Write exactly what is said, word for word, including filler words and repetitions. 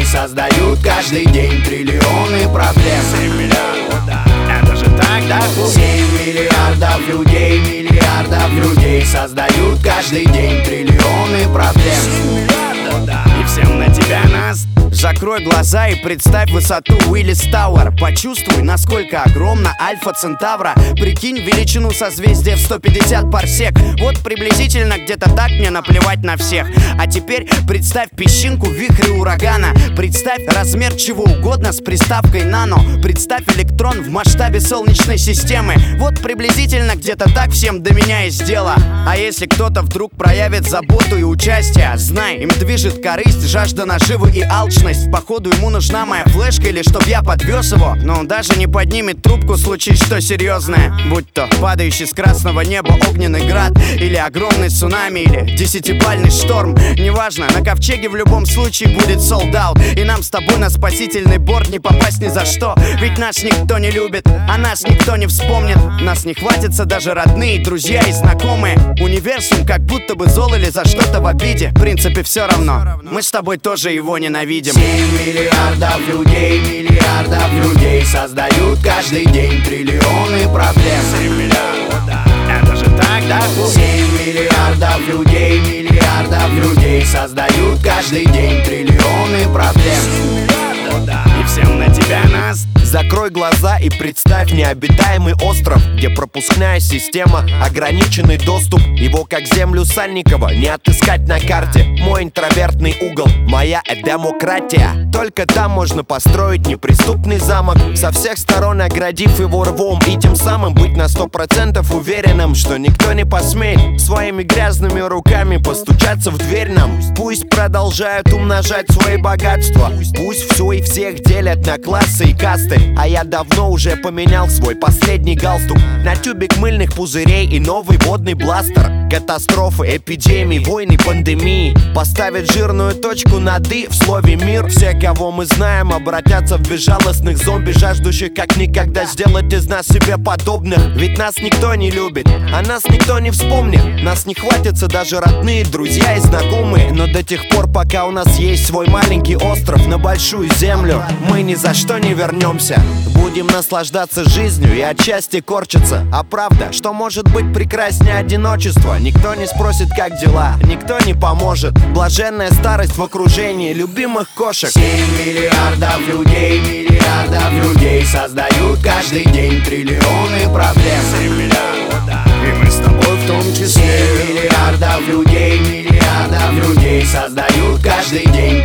создают каждый день триллионы проблем. Семь миллиардов, да, это же так, да? Семь миллиардов людей, миллиардов людей создают каждый день триллионы проблем. Семь миллиардов, да, и всем на тебя нас. Закрой глаза и представь высоту Уиллис Тауэр. Почувствуй, насколько огромна Альфа Центавра. Прикинь величину созвездия в сто пятьдесят парсек. Вот приблизительно где-то так мне наплевать на всех. А теперь представь песчинку в вихре урагана. Представь размер чего угодно с приставкой нано. Представь электрон в масштабе Солнечной системы. Вот приблизительно где-то так всем до меня есть дело. А если кто-то вдруг проявит заботу и участие, знай, им движет корысть, жажда наживы и алчность. Походу ему нужна моя флешка или чтоб я подвез его. Но он даже не поднимет трубку, случись что серьезное. Будь то падающий с красного неба огненный град, или огромный цунами, или десятибальный шторм. Неважно, на ковчеге в любом случае будет sold out. И нам с тобой на спасительный борт не попасть ни за что. Ведь нас никто не любит, а нас никто не вспомнит. Нас не хватится даже родные, друзья и знакомые. Универсум как будто бы зол или за что-то в обиде. В принципе все равно, мы с тобой тоже его ненавидим. Семь миллиардов людей, миллиардов людей создают каждый день триллионы проблем. Семь миллиардов, да, это же так, да? Семь миллиардов людей, миллиардов людей создают каждый день триллионы проблем. Семь миллиардов, да, и всем на тебя нас. Закрой глаза и представь необитаемый остров, где пропускная система, ограниченный доступ. Его как землю Сальникова не отыскать на карте. Мой интровертный угол, моя демократия. Только там можно построить неприступный замок, со всех сторон оградив его рвом, и тем самым быть на сто процентов уверенным, что никто не посмеет своими грязными руками постучаться в дверь нам. Пусть продолжают умножать свои богатства, пусть все и всех делят на классы и касты. А я давно уже поменял свой последний галстук на тюбик мыльных пузырей и новый водный бластер. Катастрофы, эпидемии, войны, пандемии поставят жирную точку над «и» в слове «мир». Все, кого мы знаем, обратятся в безжалостных зомби, жаждущих как никогда сделать из нас себе подобных. Ведь нас никто не любит, а нас никто не вспомнит. Нас не хватится даже родные, друзья и знакомые. Но до тех пор, пока у нас есть свой маленький остров на большую землю, мы ни за что не вернемся. Будем наслаждаться жизнью и отчасти корчиться. А правда, что может быть прекраснее одиночества? Никто не спросит, как дела, никто не поможет. Блаженная старость в окружении любимых кошек. Семь миллиардов людей, миллиардов людей создают каждый день триллионы проблем. Семь миллиардов, да, и мы с тобой в том числе. Семь миллиардов людей, миллиардов людей создают каждый день